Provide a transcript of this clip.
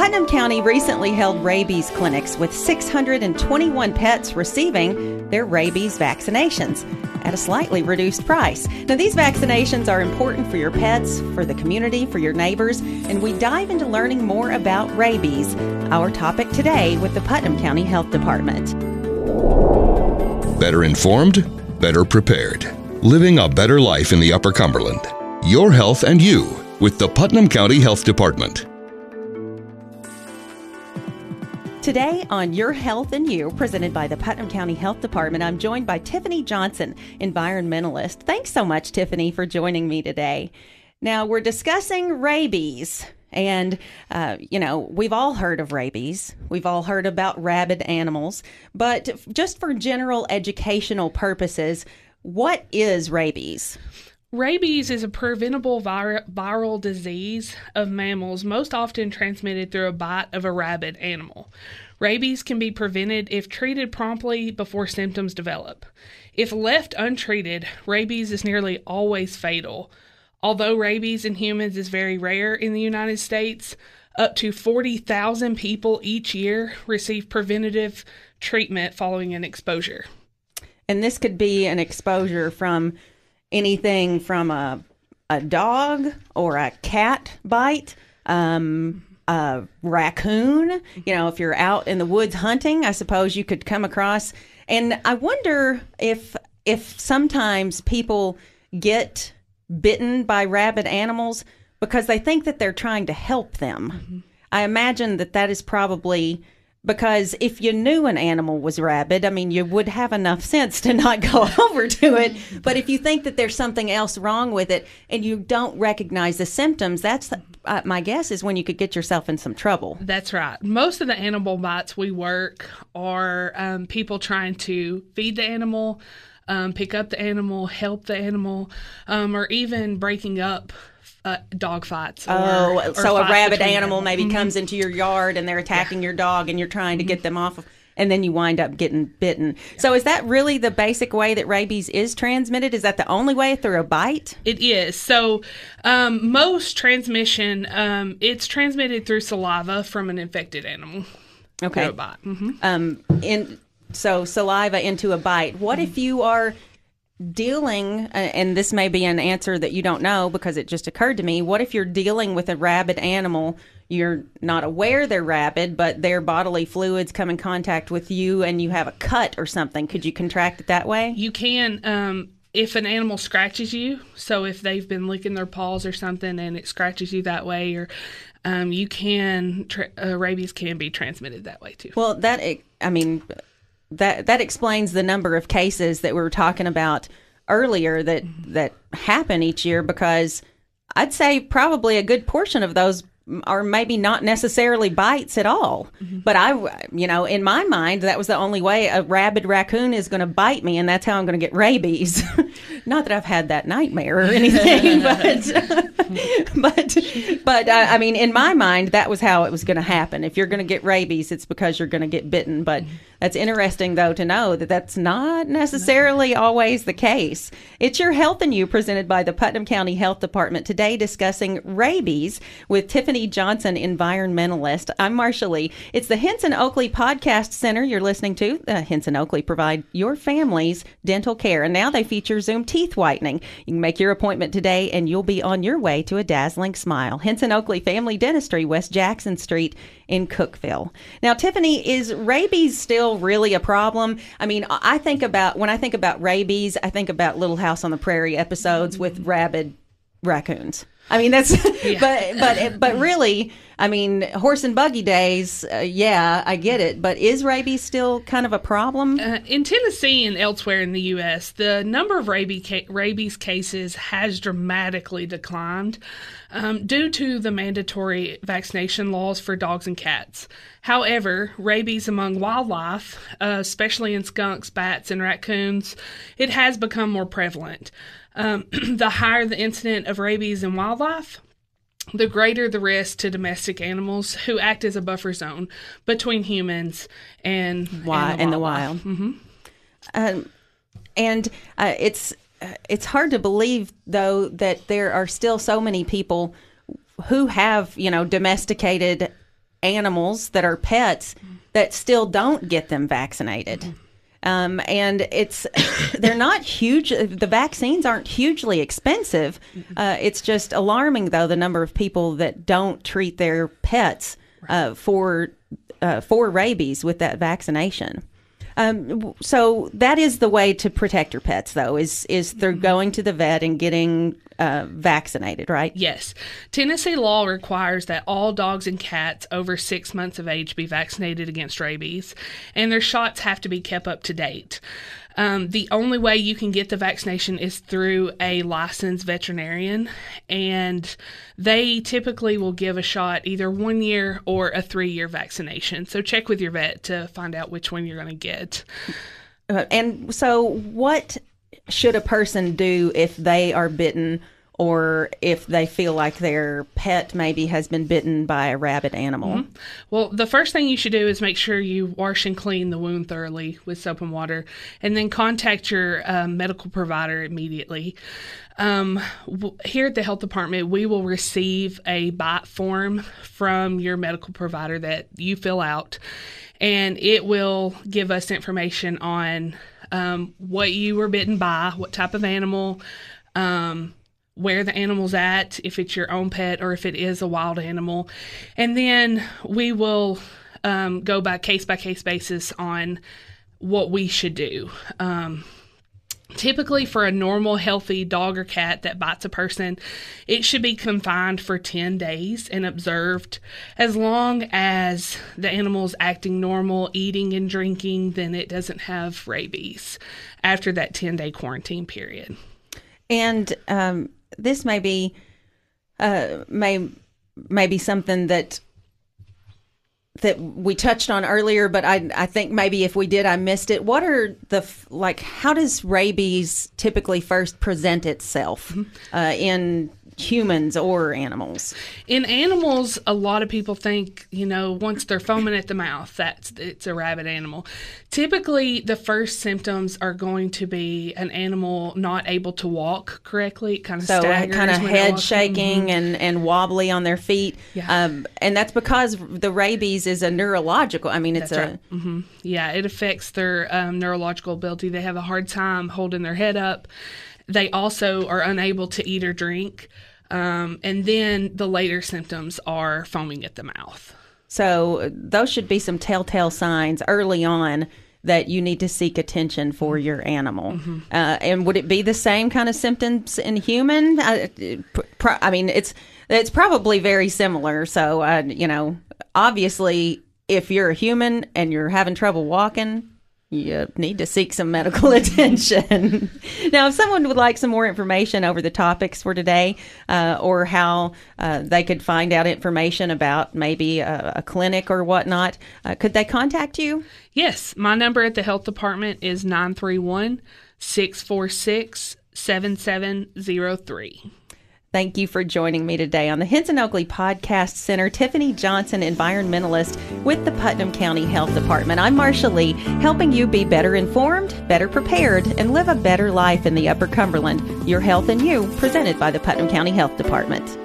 Putnam County recently held rabies clinics with 621 pets receiving their rabies vaccinations at a slightly reduced price. Now, these vaccinations are important for your pets, for the community, for your neighbors, and we dive into learning more about rabies, our topic today with the Putnam County Health Department. Better informed, better prepared. Living a better life in the Upper Cumberland. Your health and you with the Putnam County Health Department. Today on Your Health and You, presented by the Putnam County Health Department, I'm joined by Tiffany Johnson, environmentalist. Thanks so much, Tiffany, for joining me today. Now, we're discussing rabies. And, we've all heard of rabies. We've all heard about rabid animals. But just for general educational purposes, what is rabies? Rabies is a preventable viral disease of mammals, most often transmitted through a bite of a rabid animal. Rabies can be prevented if treated promptly before symptoms develop. If left untreated, rabies is nearly always fatal. Although rabies in humans is very rare in the United States, up to 40,000 people each year receive preventative treatment following an exposure. And this could be an exposure from anything from a dog or a cat bite, a raccoon. If you're out in the woods hunting, I suppose you could come across. And I wonder if sometimes people get bitten by rabid animals because they think that they're trying to help them. Mm-hmm. I imagine that is probably because if you knew an animal was rabid, you would have enough sense to not go over to it. But if you think that there's something else wrong with it and you don't recognize the symptoms, that's my guess is when you could get yourself in some trouble. That's right. Most of the animal bites we work are people trying to feed the animal, pick up the animal, help the animal, or even breaking up dog fights. Or so a rabid animal maybe comes into your yard and they're attacking your dog and you're trying to get them off of, and then you wind up getting bitten. Yeah. So is that really the basic way that rabies is transmitted? Is that the only way, through a bite? It is. So most transmission, it's transmitted through saliva from an infected animal. Okay. Through a bite. Mm-hmm. So saliva into a bite. What if you are dealing, and this may be an answer that you don't know because it just occurred to me, what if you're dealing with a rabid animal, you're not aware they're rabid, but their bodily fluids come in contact with you and you have a cut or something? Could you contract it that way? You can, if an animal scratches you, so if they've been licking their paws or something and it scratches you that way, or you can, rabies can be transmitted that way too. Well, that explains the number of cases that we were talking about earlier that happen each year, because I'd say probably a good portion of those are maybe not necessarily bites at all. Mm-hmm. But in my mind, that was the only way a rabid raccoon is going to bite me, and that's how I'm going to get rabies. Not that I've had that nightmare or anything, but in my mind, that was how it was going to happen. If you're going to get rabies, it's because you're going to get bitten. But that's interesting, though, to know that that's not necessarily always the case. It's Your Health and You, presented by the Putnam County Health Department, today discussing rabies with Tiffany Johnson, environmentalist. I'm Marsha Lee. It's the Henson Oakley Podcast Center you're listening to. Henson Oakley provide your family's dental care, and now they feature Zoom teeth whitening. You can make your appointment today, and you'll be on your way to a dazzling smile. Henson Oakley Family Dentistry, West Jackson Street in Cookeville. Now, Tiffany, is rabies still really a problem? when I think about rabies, I think about Little House on the Prairie episodes with rabid raccoons. That's, yeah. but really, horse and buggy days, I get it. But is rabies still kind of a problem? In Tennessee and elsewhere in the U.S., the number of rabies cases has dramatically declined due to the mandatory vaccination laws for dogs and cats. However, rabies among wildlife, especially in skunks, bats, and raccoons, it has become more prevalent. The higher the incident of rabies in wildlife, the greater the risk to domestic animals who act as a buffer zone between humans and the wild. Mm-hmm. It's hard to believe, though, that there are still so many people who have, domesticated animals that are pets that still don't get them vaccinated. And they're not huge. The vaccines aren't hugely expensive. It's just alarming, though, the number of people that don't treat their pets for rabies with that vaccination. So that is the way to protect your pets, though, is through going to the vet and getting vaccinated, right? Yes. Tennessee law requires that all dogs and cats over 6 months of age be vaccinated against rabies, and their shots have to be kept up to date. The only way you can get the vaccination is through a licensed veterinarian, and they typically will give a shot either 1 year or a 3-year vaccination. So check with your vet to find out which one you're going to get. And so what should a person do if they are bitten or if they feel like their pet maybe has been bitten by a rabid animal? Mm-hmm. Well, the first thing you should do is make sure you wash and clean the wound thoroughly with soap and water, and then contact your medical provider immediately. Here at the health department, we will receive a bite form from your medical provider that you fill out, and it will give us information on what you were bitten by, what type of animal, where the animal's at, if it's your own pet or if it is a wild animal. And then we will go by case basis on what we should do. Typically, for a normal, healthy dog or cat that bites a person, it should be confined for 10 days and observed. As long as the animal's acting normal, eating and drinking, then it doesn't have rabies after that 10-day quarantine period. And this may be something that we touched on earlier, but I think maybe if we did, I missed it. What are how does rabies typically first present itself in humans or animals? In animals, a lot of people think, once they're foaming at the mouth, it's a rabid animal. Typically, the first symptoms are going to be an animal not able to walk correctly. It kind of staggers, kind of head shaking and wobbly on their feet. Yeah. And that's because the rabies is a neurological. I mean, it's right. Mm-hmm. Yeah, it affects their neurological ability. They have a hard time holding their head up. They also are unable to eat or drink. And then the later symptoms are foaming at the mouth. So those should be some telltale signs early on that you need to seek attention for your animal. Mm-hmm. And would it be the same kind of symptoms in human? I mean, it's probably very similar. So, obviously, if you're a human and you're having trouble walking, you need to seek some medical attention. Now, if someone would like some more information over the topics for today, or how they could find out information about maybe a clinic or whatnot, could they contact you? Yes. My number at the health department is 931-646-7703. Thank you for joining me today on the Henson Oakley Podcast Center. Tiffany Johnson, environmentalist with the Putnam County Health Department. I'm Marsha Lee, helping you be better informed, better prepared, and live a better life in the Upper Cumberland. Your Health and You, presented by the Putnam County Health Department.